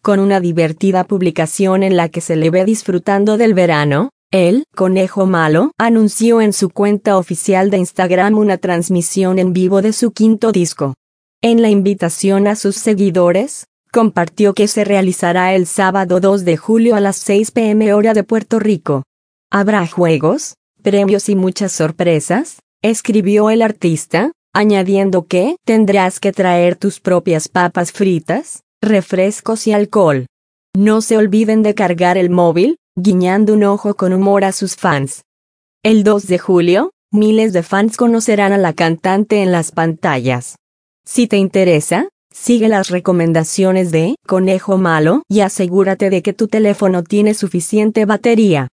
con una divertida publicación en la que se le ve disfrutando del verano. El Conejo Malo anunció en su cuenta oficial de Instagram una transmisión en vivo de su quinto disco. En la invitación a sus seguidores, compartió que se realizará el sábado 2 de julio a las 6 p.m. hora de Puerto Rico. Habrá juegos, premios y muchas sorpresas, escribió el artista, añadiendo que tendrás que traer tus propias papas fritas, refrescos y alcohol. No se olviden de cargar el móvil, guiñando un ojo con humor a sus fans. El 2 de julio, miles de fans conocerán a la cantante en las pantallas. Si te interesa, sigue las recomendaciones de Conejo Malo y asegúrate de que tu teléfono tiene suficiente batería.